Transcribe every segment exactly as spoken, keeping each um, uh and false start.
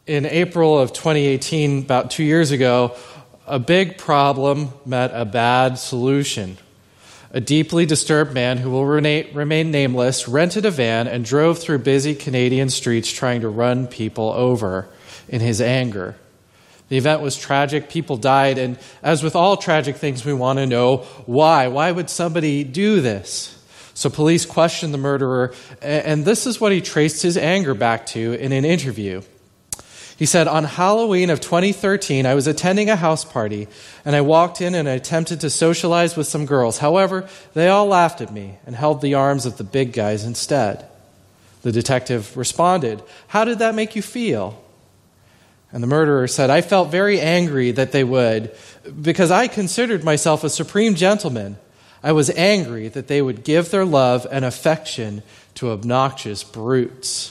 In April of twenty eighteen, about two years ago, a big problem met a bad solution. A deeply disturbed man who will remain nameless rented a van and drove through busy Canadian streets trying to run people over in his anger. The event was tragic. People died. And as with all tragic things, we want to know why. Why would somebody do this? So police questioned the murderer, and this is what he traced his anger back to in an interview. He said, "On Halloween of twenty thirteen, I was attending a house party, and I walked in and I attempted to socialize with some girls. However, they all laughed at me and held the arms of the big guys instead." The detective responded, "How did that make you feel?" And the murderer said, "I felt very angry that they would, because I considered myself a supreme gentleman. I was angry that they would give their love and affection to obnoxious brutes."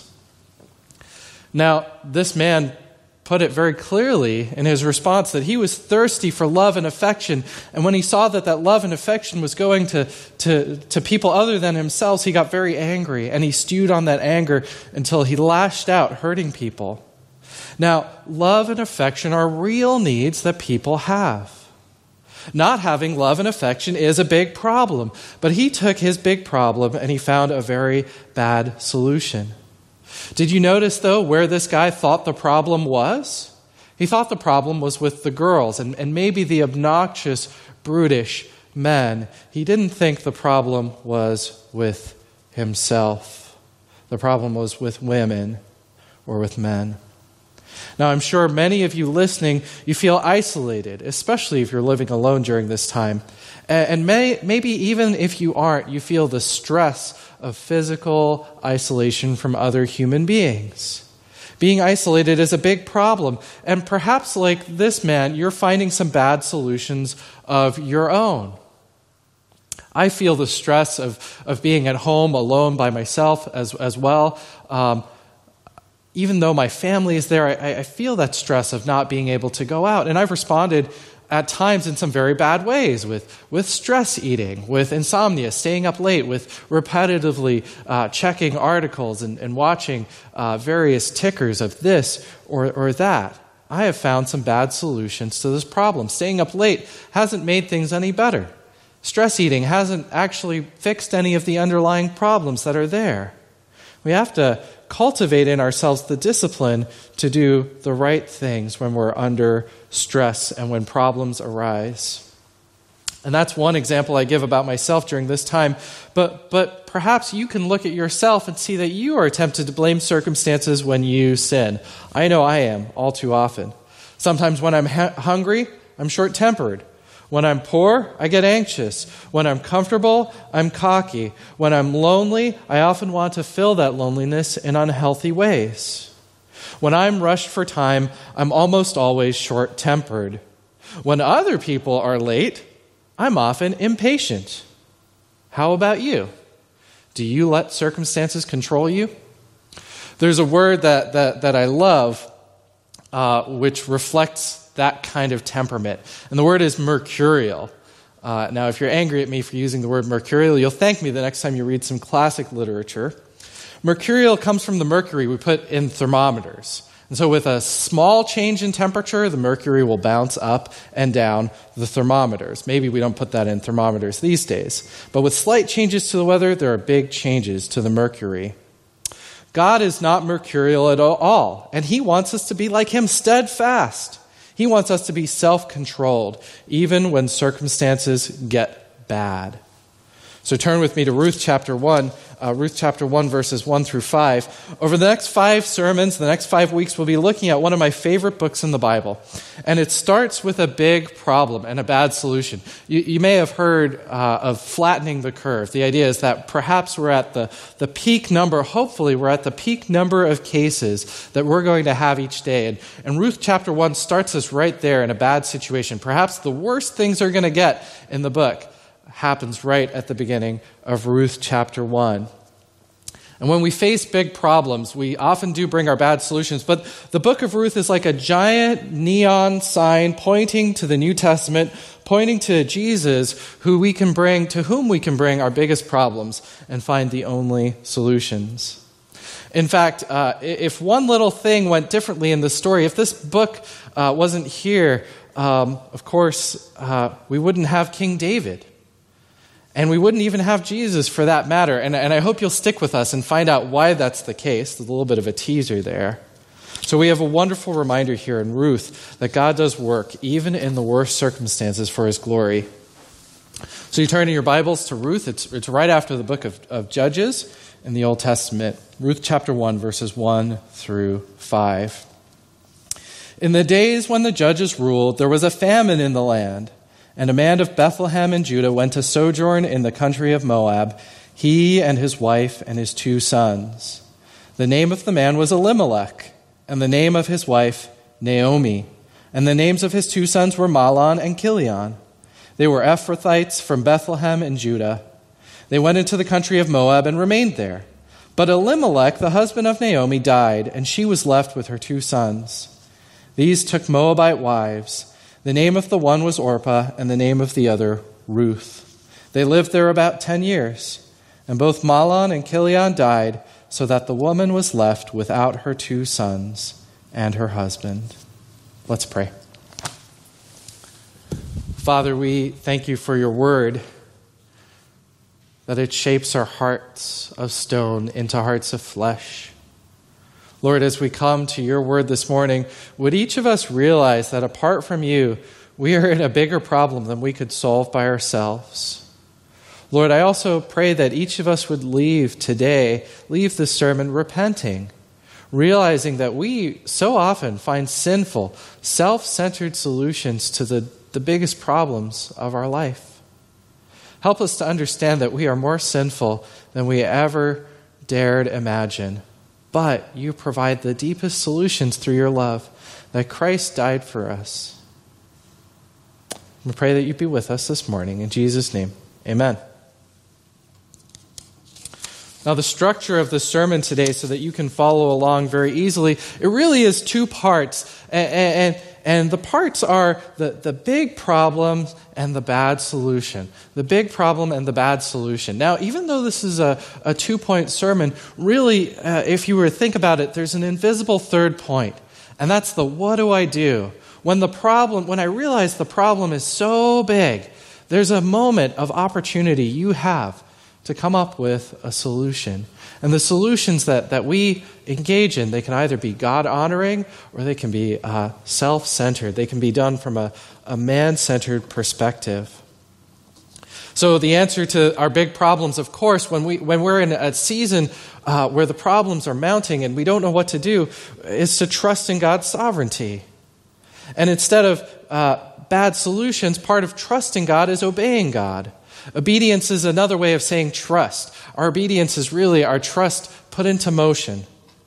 Now, this man put it very clearly in his response that he was thirsty for love and affection. And when he saw that that love and affection was going to, to, to people other than himself, he got very angry. And he stewed on that anger until he lashed out, hurting people. Now, love and affection are real needs that people have. Not having love and affection is a big problem. But he took his big problem and he found a very bad solution. Did you notice, though, where this guy thought the problem was? He thought the problem was with the girls and, and maybe the obnoxious, brutish men. He didn't think the problem was with himself. The problem was with women or with men. Now, I'm sure many of you listening, you feel isolated, especially if you're living alone during this time. And may, maybe even if you aren't, you feel the stress of physical isolation from other human beings. Being isolated is a big problem. And perhaps like this man, you're finding some bad solutions of your own. I feel the stress of, of being at home alone by myself as, as well. Um, even though my family is there, I, I feel that stress of not being able to go out. And I've responded at times in some very bad ways with, with stress eating, with insomnia, staying up late, with repetitively uh, checking articles and, and watching uh, various tickers of this or, or that. I have found some bad solutions to this problem. Staying up late hasn't made things any better. Stress eating hasn't actually fixed any of the underlying problems that are there. We have to cultivate in ourselves the discipline to do the right things when we're under stress and when problems arise. And that's one example I give about myself during this time. But but perhaps you can look at yourself and see that you are tempted to blame circumstances when you sin. I know I am all too often. Sometimes when I'm ha- hungry, I'm short-tempered. When I'm poor, I get anxious. When I'm comfortable, I'm cocky. When I'm lonely, I often want to fill that loneliness in unhealthy ways. When I'm rushed for time, I'm almost always short-tempered. When other people are late, I'm often impatient. How about you? Do you let circumstances control you? There's a word that, that, that I love, uh, which reflects that kind of temperament. And the word is mercurial. Uh, now, if you're angry at me for using the word mercurial, you'll thank me the next time you read some classic literature. Mercurial comes from the mercury we put in thermometers. And so with a small change in temperature, the mercury will bounce up and down the thermometers. Maybe we don't put that in thermometers these days. But with slight changes to the weather, there are big changes to the mercury. God is not mercurial at all, and he wants us to be like him, steadfast. He wants us to be self-controlled, even when circumstances get bad. So turn with me to Ruth chapter one, uh, Ruth chapter one, verses one through five. Over the next five sermons, the next five weeks, we'll be looking at one of my favorite books in the Bible. And it starts with a big problem and a bad solution. You, you may have heard uh, of flattening the curve. The idea is that perhaps we're at the, the peak number, hopefully we're at the peak number of cases that we're going to have each day. And, and Ruth chapter one starts us right there in a bad situation. Perhaps the worst things are going to get in the book happens right at the beginning of Ruth chapter one. And when we face big problems, we often do bring our bad solutions, but the book of Ruth is like a giant neon sign pointing to the New Testament, pointing to Jesus, who we can bring, to whom we can bring our biggest problems and find the only solutions. In fact, uh, if one little thing went differently in the story, if this book uh, wasn't here, um, of course, uh, we wouldn't have King David. And we wouldn't even have Jesus for that matter. And, and I hope you'll stick with us and find out why that's the case. There's a little bit of a teaser there. So we have a wonderful reminder here in Ruth that God does work even in the worst circumstances for his glory. So you turn in your Bibles to Ruth. It's, it's right after the book of, of Judges in the Old Testament. Ruth chapter one, verses one through five. In the days when the judges ruled, there was a famine in the land, and a man of Bethlehem in Judah went to sojourn in the country of Moab, he and his wife and his two sons. The name of the man was Elimelech, and the name of his wife Naomi, and the names of his two sons were Mahlon and Chilion. They were Ephrathites from Bethlehem in Judah. They went into the country of Moab and remained there. But Elimelech, the husband of Naomi, died, and she was left with her two sons. These took Moabite wives. The name of the one was Orpah, and the name of the other Ruth. They lived there about ten years, and both Mahlon and Chilion died, so that the woman was left without her two sons and her husband. Let's pray. Father, we thank you for your word, that it shapes our hearts of stone into hearts of flesh. Lord, as we come to your word this morning, would each of us realize that apart from you, we are in a bigger problem than we could solve by ourselves. Lord, I also pray that each of us would leave today, leave this sermon repenting, realizing that we so often find sinful, self-centered solutions to the, the biggest problems of our life. Help us to understand that we are more sinful than we ever dared imagine. But you provide the deepest solutions through your love, that Christ died for us. We pray that you be with us this morning. In Jesus' name, amen. Now, the structure of the sermon today, so that you can follow along very easily, it really is two parts. And, and, and the parts are the, the big problem and the bad solution. The big problem and the bad solution. Now, even though this is a, a two-point sermon, really, uh, if you were to think about it, there's an invisible third point. And that's the what do I do? When the problem, when I realize the problem is so big, there's a moment of opportunity you have to come up with a solution. And the solutions that, that we engage in, they can either be God-honoring or they can be uh, self-centered. They can be done from a, a man-centered perspective. So the answer to our big problems, of course, when, we, when we're in a season uh, where the problems are mounting and we don't know what to do, is to trust in God's sovereignty. And instead of uh, bad solutions, part of trusting God is obeying God. Obedience is another way of saying trust. Our obedience is really our trust put into motion.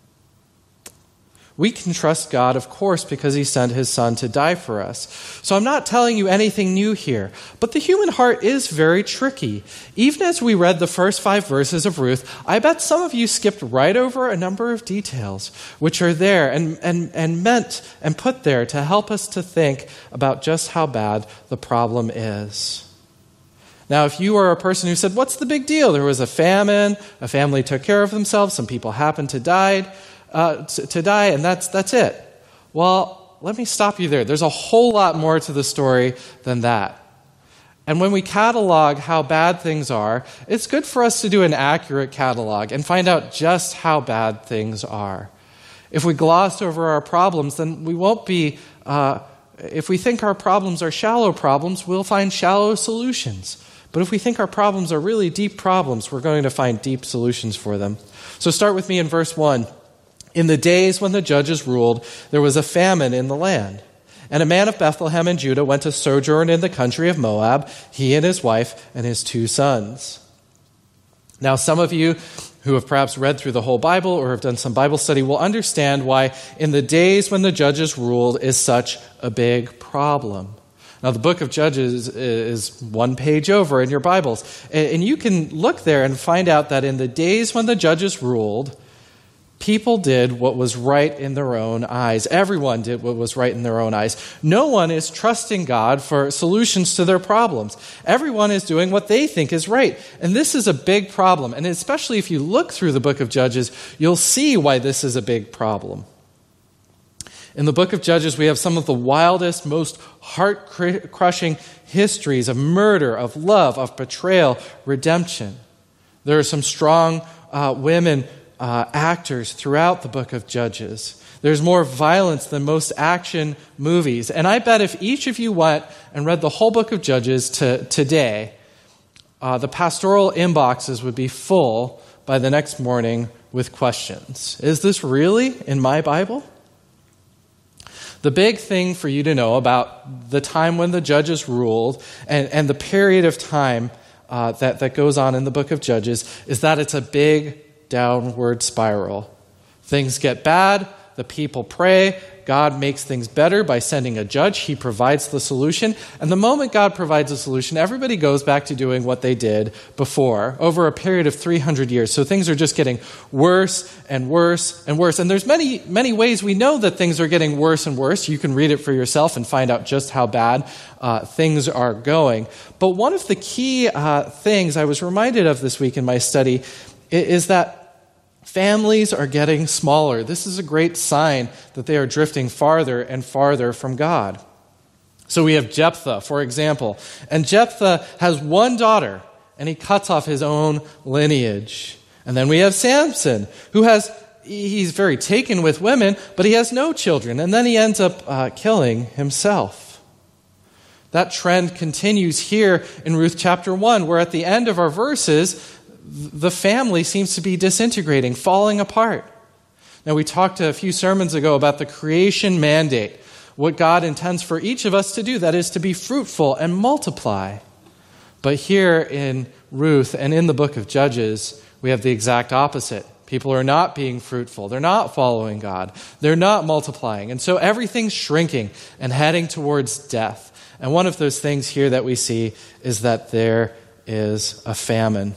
We can trust God, of course, because he sent his son to die for us. So I'm not telling you anything new here, but the human heart is very tricky. Even as we read the first five verses of Ruth, I bet some of you skipped right over a number of details which are there and, and, and meant and put there to help us to think about just how bad the problem is. Now, if you are a person who said, what's the big deal? There was a famine, a family took care of themselves, some people happened to die, uh, to, to die, and that's that's it. Well, let me stop you there. There's a whole lot more to the story than that. And when we catalog how bad things are, it's good for us to do an accurate catalog and find out just how bad things are. If we gloss over our problems, then we won't be, uh, if we think our problems are shallow problems, we'll find shallow solutions. But if we think our problems are really deep problems, we're going to find deep solutions for them. So start with me in verse one. In the days when the judges ruled, there was a famine in the land. And a man of Bethlehem in Judah went to sojourn in the country of Moab, he and his wife and his two sons. Now, some of you who have perhaps read through the whole Bible or have done some Bible study will understand why in the days when the judges ruled is such a big problem. Now, the book of Judges is one page over in your Bibles. And you can look there and find out that in the days when the judges ruled, People did what was right in their own eyes. Everyone did what was right in their own eyes. No one is trusting God for solutions to their problems. Everyone is doing what they think is right. And this is a big problem. And especially if you look through the book of Judges, you'll see why this is a big problem. In the book of Judges, we have some of the wildest, most heart-crushing histories of murder, of love, of betrayal, redemption. There are some strong uh, women uh, actors throughout the book of Judges. There's more violence than most action movies. And I bet if each of you went and read the whole book of Judges to, today, uh, the pastoral inboxes would be full by the next morning with questions. Is this really in my Bible? The big thing for you to know about the time when the judges ruled and, and the period of time uh, that, that goes on in the book of Judges is that it's a big downward spiral. Things get bad, the people pray, God makes things better by sending a judge. He provides the solution. And the moment God provides a solution, everybody goes back to doing what they did before over a period of three hundred years. So things are just getting worse and worse and worse. And there's many, many ways we know that things are getting worse and worse. You can read it for yourself and find out just how bad uh, things are going. But one of the key uh, things I was reminded of this week in my study is that families are getting smaller. This is a great sign that they are drifting farther and farther from God. So we have Jephthah, for example. And Jephthah has one daughter, and he cuts off his own lineage. And then we have Samson, who has, he's very taken with women, but he has no children. And then he ends up uh, killing himself. That trend continues here in Ruth chapter one, where at the end of our verses, the family seems to be disintegrating, falling apart. Now, we talked a few sermons ago about the creation mandate, what God intends for each of us to do, that is to be fruitful and multiply. But here in Ruth and in the book of Judges, we have the exact opposite. People are not being fruitful. They're not following God. They're not multiplying. And so everything's shrinking and heading towards death. And one of those things here that we see is that there is a famine.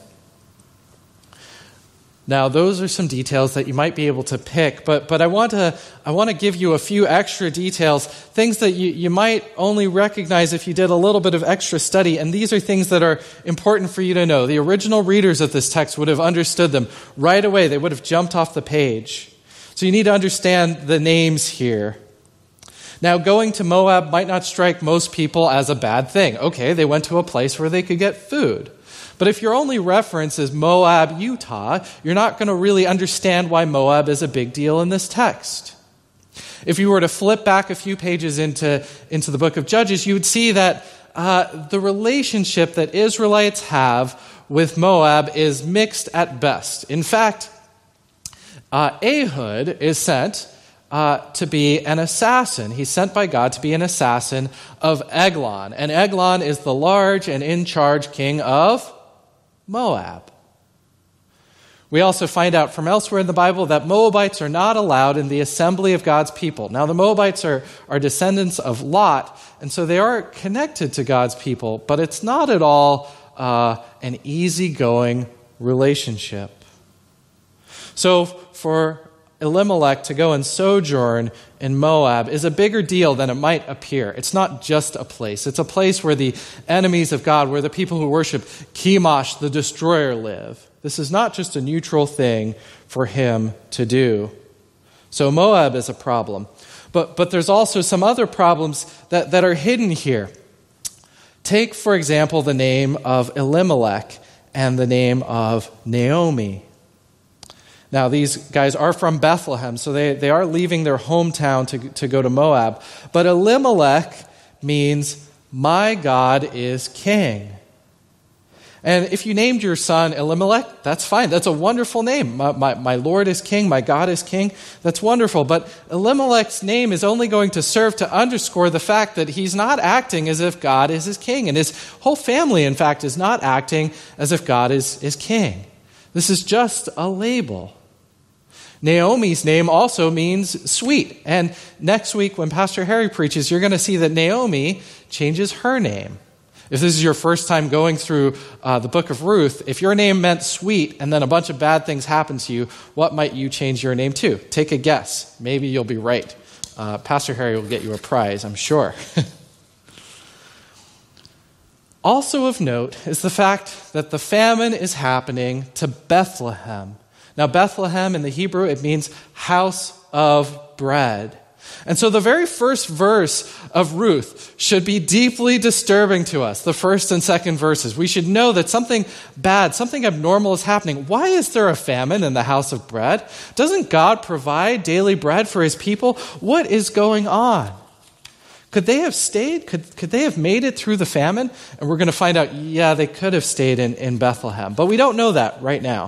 Now, those are some details that you might be able to pick, but but I want to I want to give you a few extra details, things that you, you might only recognize if you did a little bit of extra study, and these are things that are important for you to know. The original readers of this text would have understood them right away. They would have jumped off the page. So you need to understand the names here. Now, going to Moab might not strike most people as a bad thing. Okay, they went to a place where they could get food. But if your only reference is Moab, Utah, you're not going to really understand why Moab is a big deal in this text. If you were to flip back a few pages into, into the book of Judges, you would see that uh, the relationship that Israelites have with Moab is mixed at best. In fact, uh, Ehud is sent uh, to be an assassin. He's sent by God to be an assassin of Eglon. And Eglon is the large and in-charge king of Moab. We also find out from elsewhere in the Bible that Moabites are not allowed in the assembly of God's people. Now, the Moabites are, are descendants of Lot, and so they are connected to God's people, but it's not at all uh, an easygoing relationship. So for Elimelech to go and sojourn in Moab is a bigger deal than it might appear. It's not just a place. It's a place where the enemies of God, where the people who worship Chemosh, the destroyer, live. This is not just a neutral thing for him to do. So Moab is a problem. But, but there's also some other problems that, that are hidden here. Take, for example, the name of Elimelech and the name of Naomi. Now, these guys are from Bethlehem, so they, they are leaving their hometown to, to go to Moab. But Elimelech means, my God is king. And if you named your son Elimelech, that's fine. That's a wonderful name. My, my, my Lord is king, my God is king. That's wonderful. But Elimelech's name is only going to serve to underscore the fact that he's not acting as if God is his king. And his whole family, in fact, is not acting as if God is, is king. This is just a label. Naomi's name also means sweet. And next week when Pastor Harry preaches, you're going to see that Naomi changes her name. If this is your first time going through uh, the book of Ruth, if your name meant sweet and then a bunch of bad things happened to you, what might you change your name to? Take a guess. Maybe you'll be right. Uh, Pastor Harry will get you a prize, I'm sure. Also of note is the fact that the famine is happening to Bethlehem. Now, Bethlehem in the Hebrew, it means house of bread. And so the very first verse of Ruth should be deeply disturbing to us, the first and second verses. We should know that something bad, something abnormal is happening. Why is there a famine in the house of bread? Doesn't God provide daily bread for his people? What is going on? Could they have stayed? Could, could they have made it through the famine? And we're going to find out, yeah, they could have stayed in, in Bethlehem. But we don't know that right now.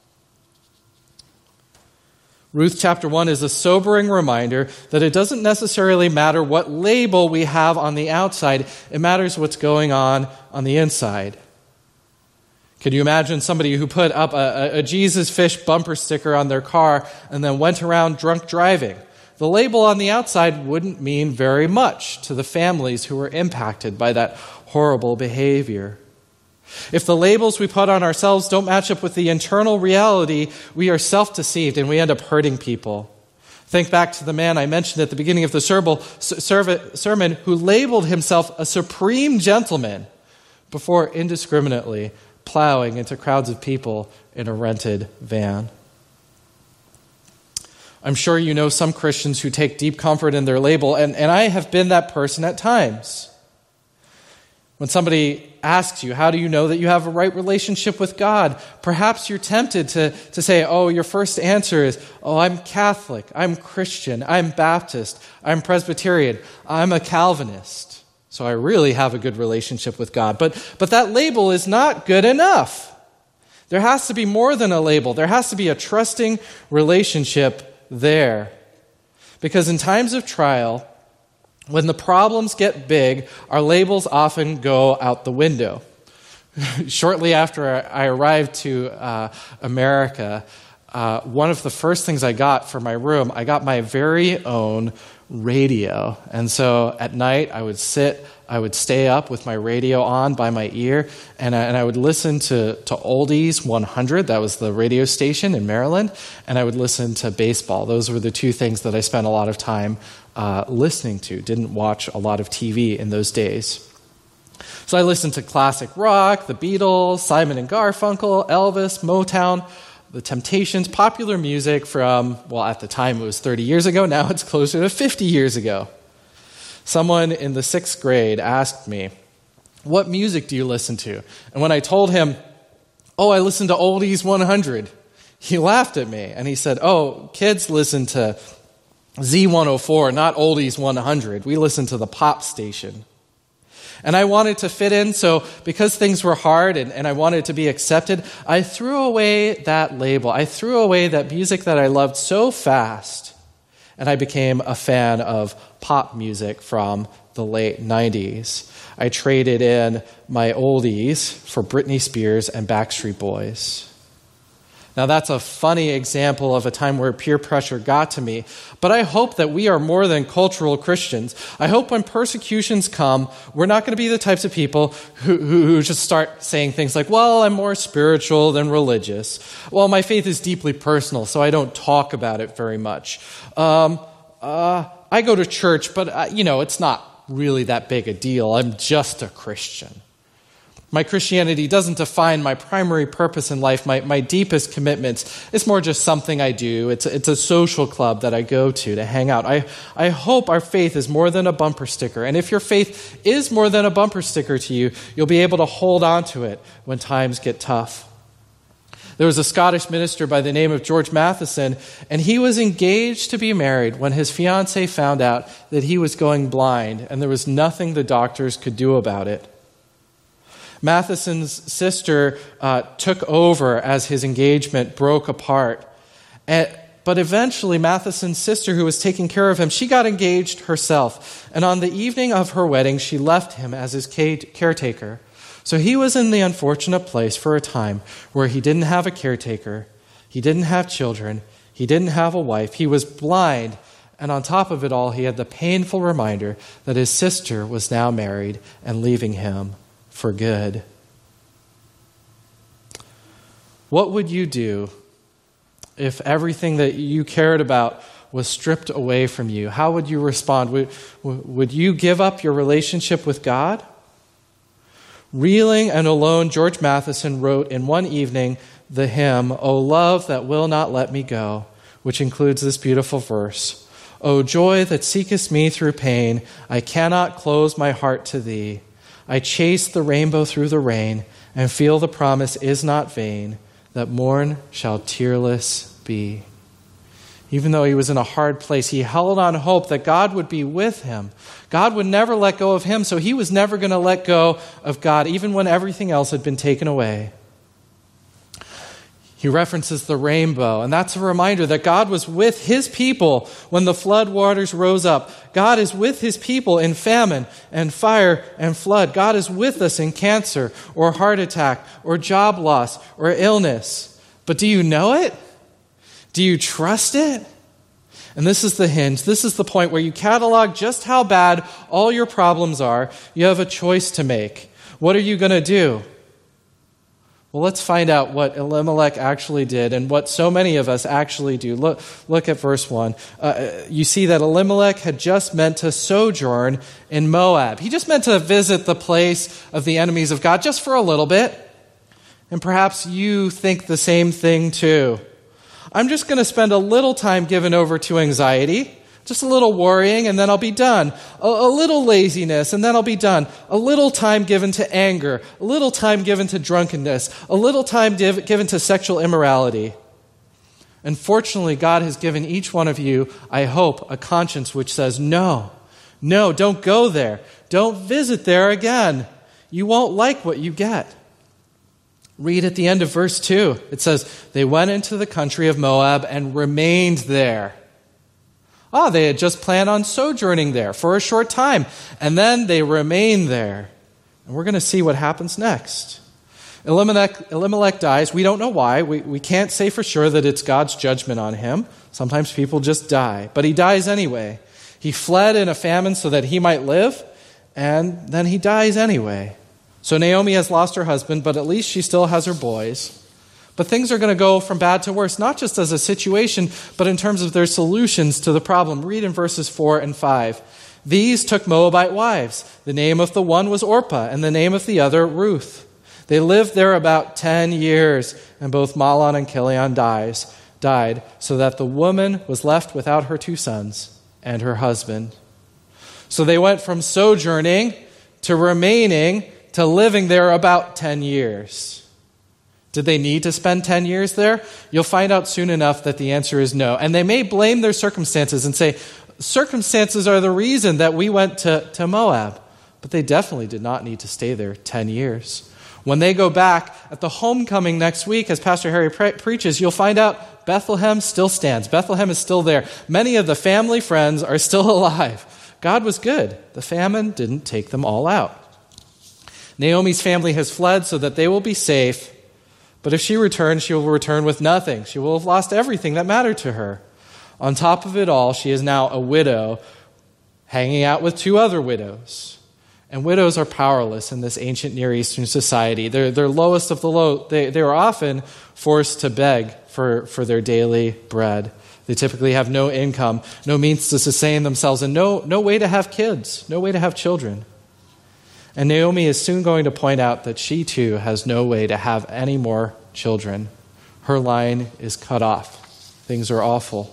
Ruth chapter one is a sobering reminder that it doesn't necessarily matter what label we have on the outside. It matters what's going on on the inside. Could you imagine somebody who put up a, a Jesus Fish bumper sticker on their car and then went around drunk driving? The label on the outside wouldn't mean very much to the families who were impacted by that horrible behavior. If the labels we put on ourselves don't match up with the internal reality, we are self-deceived and we end up hurting people. Think back to the man I mentioned at the beginning of the sermon who labeled himself a supreme gentleman before indiscriminately plowing into crowds of people in a rented van. I'm sure you know some Christians who take deep comfort in their label, and, and I have been that person at times. When somebody asks you, how do you know that you have a right relationship with God? Perhaps you're tempted to, to say, oh, your first answer is, oh, I'm Catholic, I'm Christian, I'm Baptist, I'm Presbyterian, I'm a Calvinist. So I really have a good relationship with God. But, but that label is not good enough. There has to be more than a label. There has to be a trusting relationship there. Because in times of trial, when the problems get big, our labels often go out the window. Shortly after I arrived to uh, America, uh, one of the first things I got for my room, I got my very own radio. And so at night, I would sit, I would stay up with my radio on by my ear, and I, and I would listen to, to Oldies one hundred. That was the radio station in Maryland. And I would listen to baseball. Those were the two things that I spent a lot of time uh, listening to. Didn't watch a lot of T V in those days. So I listened to classic rock, the Beatles, Simon and Garfunkel, Elvis, Motown, The Temptations, popular music from, well, at the time it was thirty years ago. Now it's closer to fifty years ago. Someone in the sixth grade asked me, what music do you listen to? And when I told him, oh, I listen to Oldies one hundred, he laughed at me and he said, oh, kids listen to Z one oh four, not Oldies one hundred. We listen to the pop station. And I wanted to fit in, so because things were hard and, and I wanted to be accepted, I threw away that label. I threw away that music that I loved so fast, and I became a fan of pop music from the late nineties. I traded in my oldies for Britney Spears and Backstreet Boys. Now that's a funny example of a time where peer pressure got to me, but I hope that we are more than cultural Christians. I hope when persecutions come, we're not going to be the types of people who, who, who just start saying things like, well, I'm more spiritual than religious. Well, my faith is deeply personal, so I don't talk about it very much. Um, uh, I go to church, but uh, you know, it's not really that big a deal. I'm just a Christian. My Christianity doesn't define my primary purpose in life, my, my deepest commitments. It's more just something I do. It's, it's a social club that I go to to hang out. I, I hope our faith is more than a bumper sticker. And if your faith is more than a bumper sticker to you, you'll be able to hold on to it when times get tough. There was a Scottish minister by the name of George Matheson, and he was engaged to be married when his fiancée found out that he was going blind, and there was nothing the doctors could do about it. Matheson's sister uh, took over as his engagement broke apart. And, but eventually, Matheson's sister, who was taking care of him, she got engaged herself. And on the evening of her wedding, she left him as his caretaker. So he was in the unfortunate place for a time where he didn't have a caretaker, he didn't have children, he didn't have a wife, he was blind, and on top of it all, he had the painful reminder that his sister was now married and leaving him for good. What would you do if everything that you cared about was stripped away from you? How would you respond? Would, would you give up your relationship with God? Reeling and alone, George Matheson wrote in one evening the hymn, "O love that will not let me go," which includes this beautiful verse. "O joy that seekest me through pain, I cannot close my heart to thee. I chase the rainbow through the rain and feel the promise is not vain, that morn shall tearless be." Even though he was in a hard place, he held on hope that God would be with him. God would never let go of him, so he was never going to let go of God, even when everything else had been taken away. He references the rainbow, and that's a reminder that God was with his people when the flood waters rose up. God is with his people in famine and fire and flood. God is with us in cancer or heart attack or job loss or illness. But do you know it? Do you trust it? And this is the hinge. This is the point where you catalog just how bad all your problems are. You have a choice to make. What are you going to do? Well, let's find out what Elimelech actually did and what so many of us actually do. Look, look at verse one. Uh, you see that Elimelech had just meant to sojourn in Moab. He just meant to visit the place of the enemies of God just for a little bit. And perhaps you think the same thing too. I'm just going to spend a little time given over to anxiety, just a little worrying, and then I'll be done. A, a little laziness, and then I'll be done. A little time given to anger, a little time given to drunkenness, a little time div- given to sexual immorality. And fortunately, God has given each one of you, I hope, a conscience which says, no, no, don't go there. Don't visit there again. You won't like what you get. Read at the end of verse two. It says, they went into the country of Moab and remained there. Ah, they had just planned on sojourning there for a short time, and then they remained there. And we're going to see what happens next. Elimelech, Elimelech dies. We don't know why. We, we can't say for sure that it's God's judgment on him. Sometimes people just die. But he dies anyway. He fled in a famine so that he might live, and then he dies anyway. So Naomi has lost her husband, but at least she still has her boys. But things are going to go from bad to worse, not just as a situation, but in terms of their solutions to the problem. Read in verses four and five. These took Moabite wives. The name of the one was Orpah, and the name of the other Ruth. They lived there about ten years, and both Mahlon and Chilion dies, died, so that the woman was left without her two sons and her husband. So they went from sojourning to remaining to living there about ten years. Did they need to spend ten years there? You'll find out soon enough that the answer is no. And they may blame their circumstances and say, circumstances are the reason that we went to, to Moab. But they definitely did not need to stay there ten years. When they go back at the homecoming next week, as Pastor Harry pre- preaches, you'll find out Bethlehem still stands. Bethlehem is still there. Many of the family friends are still alive. God was good. The famine didn't take them all out. Naomi's family has fled so that they will be safe. But if she returns, she will return with nothing. She will have lost everything that mattered to her. On top of it all, she is now a widow, hanging out with two other widows. And widows are powerless in this ancient Near Eastern society. They're, they're lowest of the low. They, they are often forced to beg for, for their daily bread. They typically have no income, no means to sustain themselves, and no, no way to have kids, no way to have children. And Naomi is soon going to point out that she too has no way to have any more children. Her line is cut off. Things are awful.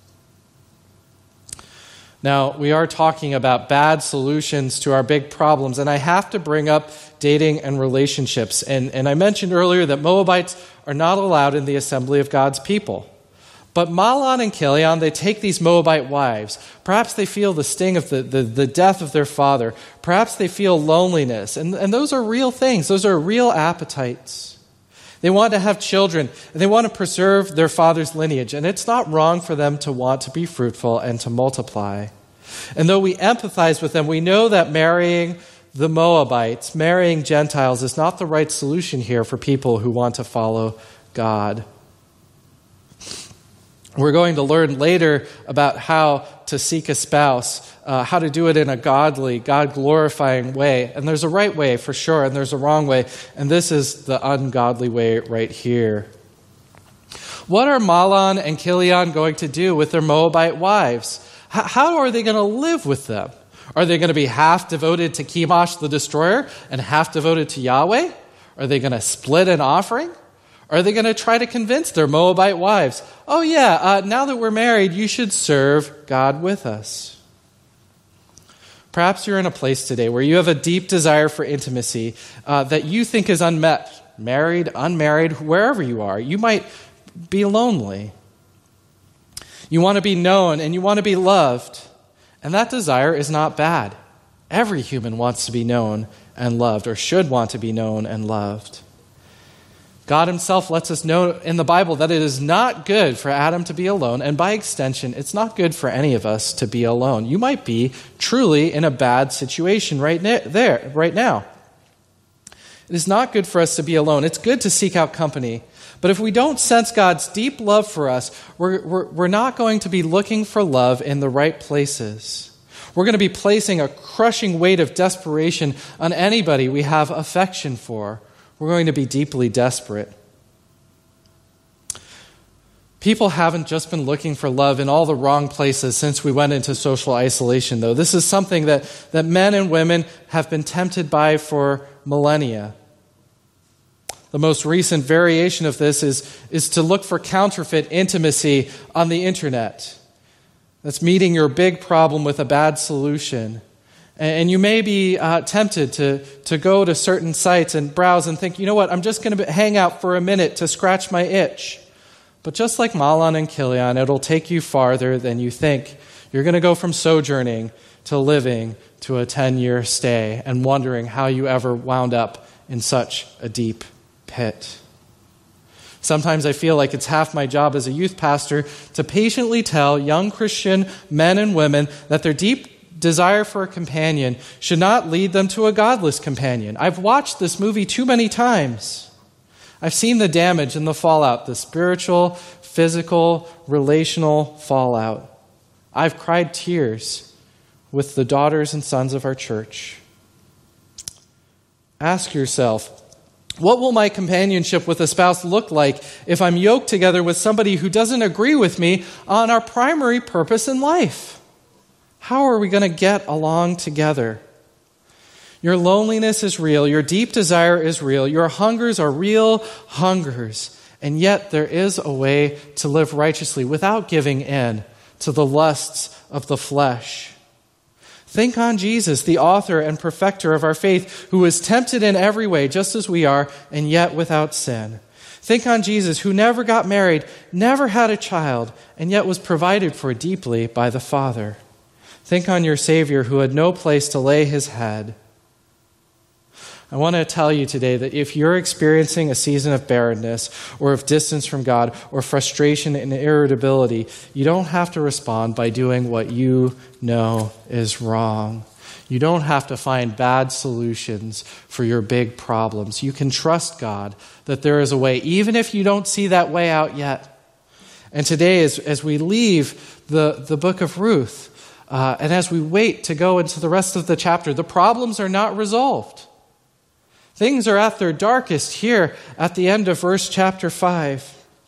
Now, we are talking about bad solutions to our big problems, and I have to bring up dating and relationships. And, and I mentioned earlier that Moabites are not allowed in the assembly of God's people. But Mahlon and Chilion, they take these Moabite wives. Perhaps they feel the sting of the, the, the death of their father. Perhaps they feel loneliness. And, and those are real things. Those are real appetites. They want to have children, and they want to preserve their father's lineage. And it's not wrong for them to want to be fruitful and to multiply. And though we empathize with them, we know that marrying the Moabites, marrying Gentiles, is not the right solution here for people who want to follow God. We're going to learn later about how to seek a spouse, uh, how to do it in a godly, God-glorifying way. And there's a right way for sure, and there's a wrong way. And this is the ungodly way right here. What are Mahlon and Chilion going to do with their Moabite wives? H- how are they going to live with them? Are they going to be half devoted to Chemosh the destroyer and half devoted to Yahweh? Are they going to split an offering? Are they going to try to convince their Moabite wives, oh yeah, uh, now that we're married, you should serve God with us? Perhaps you're in a place today where you have a deep desire for intimacy uh, that you think is unmet, married, unmarried, wherever you are. You might be lonely. You want to be known and you want to be loved. And that desire is not bad. Every human wants to be known and loved, or should want to be known and loved. God himself lets us know in the Bible that it is not good for Adam to be alone, and by extension, it's not good for any of us to be alone. You might be truly in a bad situation right there, right now. It is not good for us to be alone. It's good to seek out company. But if we don't sense God's deep love for us, we're, we're, we're not going to be looking for love in the right places. We're going to be placing a crushing weight of desperation on anybody we have affection for. We're going to be deeply desperate. People haven't just been looking for love in all the wrong places since we went into social isolation, though. This is something that, that men and women have been tempted by for millennia. The most recent variation of this is, is to look for counterfeit intimacy on the internet. That's meeting your big problem with a bad solution. And you may be uh, tempted to, to go to certain sites and browse and think, you know what, I'm just going to hang out for a minute to scratch my itch. But just like Mahlon and Chilion, it'll take you farther than you think. You're going to go from sojourning to living to a ten-year stay and wondering how you ever wound up in such a deep pit. Sometimes I feel like it's half my job as a youth pastor to patiently tell young Christian men and women that their deep desire for a companion should not lead them to a godless companion. I've watched this movie too many times. I've seen the damage and the fallout, the spiritual, physical, relational fallout. I've cried tears with the daughters and sons of our church. Ask yourself, what will my companionship with a spouse look like if I'm yoked together with somebody who doesn't agree with me on our primary purpose in life? How are we going to get along together? Your loneliness is real. Your deep desire is real. Your hungers are real hungers. And yet there is a way to live righteously without giving in to the lusts of the flesh. Think on Jesus, the author and perfecter of our faith, who was tempted in every way, just as we are, and yet without sin. Think on Jesus, who never got married, never had a child, and yet was provided for deeply by the Father. Think on your Savior, who had no place to lay his head. I want to tell you today that if you're experiencing a season of barrenness or of distance from God or frustration and irritability, you don't have to respond by doing what you know is wrong. You don't have to find bad solutions for your big problems. You can trust God that there is a way, even if you don't see that way out yet. And today, as, as we leave the, the book of Ruth, uh, and as we wait to go into the rest of the chapter, the problems are not resolved. Things are at their darkest here at the end of verse chapter five.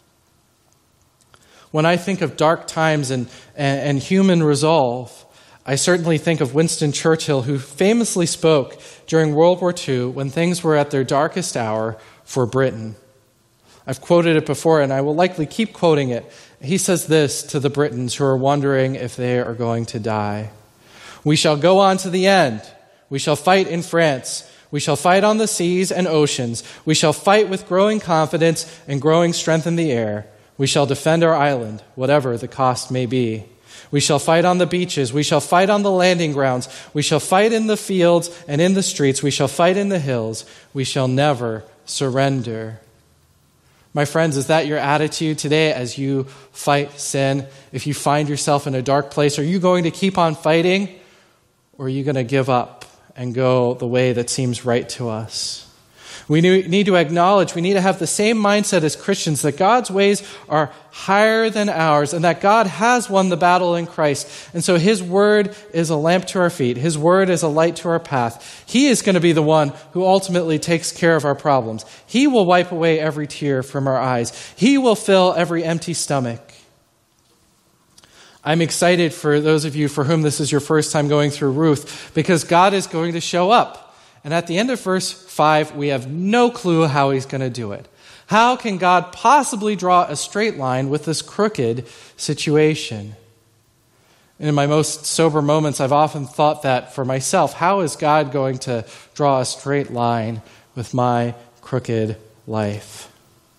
When I think of dark times and, and, and human resolve, I certainly think of Winston Churchill, who famously spoke during World War Two when things were at their darkest hour for Britain. I've quoted it before, and I will likely keep quoting it. He says this to the Britons who are wondering if they are going to die. We shall go on to the end. We shall fight in France. We shall fight on the seas and oceans. We shall fight with growing confidence and growing strength in the air. We shall defend our island, whatever the cost may be. We shall fight on the beaches. We shall fight on the landing grounds. We shall fight in the fields and in the streets. We shall fight in the hills. We shall never surrender. My friends, is that your attitude today as you fight sin? If you find yourself in a dark place, are you going to keep on fighting, or are you going to give up and go the way that seems right to us? We need to acknowledge, we need to have the same mindset as Christians, that God's ways are higher than ours and that God has won the battle in Christ. And so his word is a lamp to our feet. His word is a light to our path. He is going to be the one who ultimately takes care of our problems. He will wipe away every tear from our eyes. He will fill every empty stomach. I'm excited for those of you for whom this is your first time going through Ruth, because God is going to show up. And at the end of verse five, we have no clue how he's going to do it. How can God possibly draw a straight line with this crooked situation? And in my most sober moments, I've often thought that for myself. How is God going to draw a straight line with my crooked life?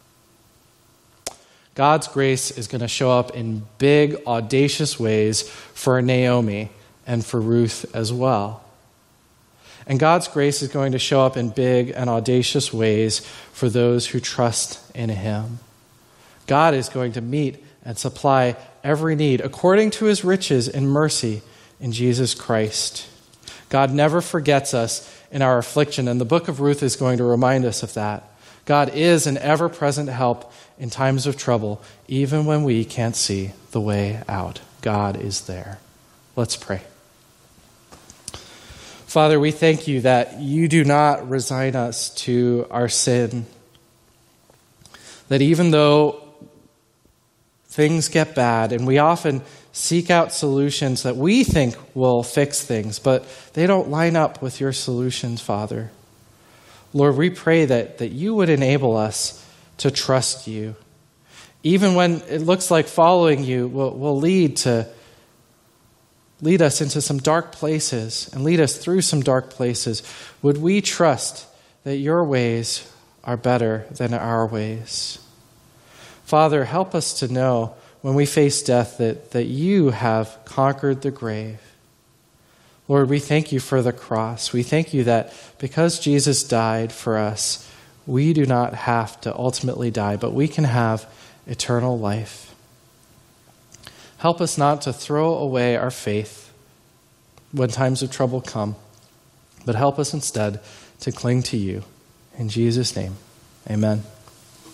God's grace is going to show up in big, audacious ways for Naomi and for Ruth as well. And God's grace is going to show up in big and audacious ways for those who trust in him. God is going to meet and supply every need according to his riches in mercy in Jesus Christ. God never forgets us in our affliction, and the book of Ruth is going to remind us of that. God is an ever-present help in times of trouble, even when we can't see the way out. God is there. Let's pray. Father, we thank you that you do not resign us to our sin. That even though things get bad, and we often seek out solutions that we think will fix things, but they don't line up with your solutions, Father. Lord, we pray that, that you would enable us to trust you. Even when it looks like following you will, will lead to Lead us into some dark places and lead us through some dark places. Would we trust that your ways are better than our ways? Father, help us to know when we face death that, that you have conquered the grave. Lord, we thank you for the cross. We thank you that because Jesus died for us, we do not have to ultimately die, but we can have eternal life. Help us not to throw away our faith when times of trouble come, but help us instead to cling to you. In Jesus' name, amen.